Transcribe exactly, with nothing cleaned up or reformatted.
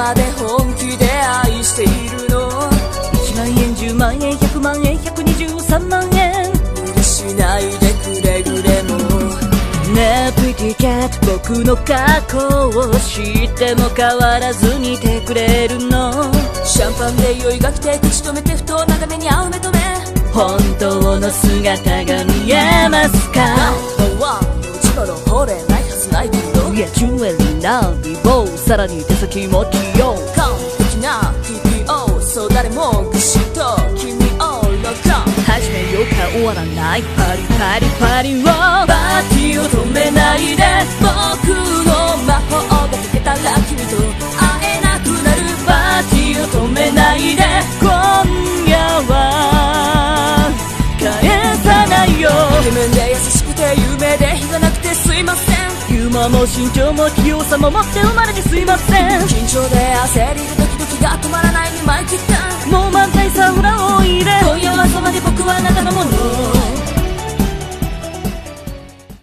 まで本気で愛しているの？ いちまんえんじゅうまんえんひゃくまんえんひゃくにじゅうさんまんえん無理しないでくれぐれも。 ねえプリティキャット、僕の過去を知っても変わらずにいてくれるの？ シャンパンで酔いが来て口止めてふと長めに青目止め、 本当の姿が見えますか？ ナンバーワンのジゴロ掘れないはずないけど、 いやジュエリーな美貌、さらに手先も器用、 完璧な ティーピーオー、 そう誰もぐしっと君をロックオン。 始めようか終わらないパリパリパリを、 パーティーを止めないで、僕の魔法が解けたら君と会えなくなる。 パーティーを止めないで、今夜は返さないよ。 イケメンで優しくて有名で日がなくてすいません。 ユーモアも身長も器用さも持って生まれてすいません。 緊張で焦りでドキドキが止まらないにマイキった。 もう満載さ裏を入れ、 今夜は朝まで僕はあなたのもの。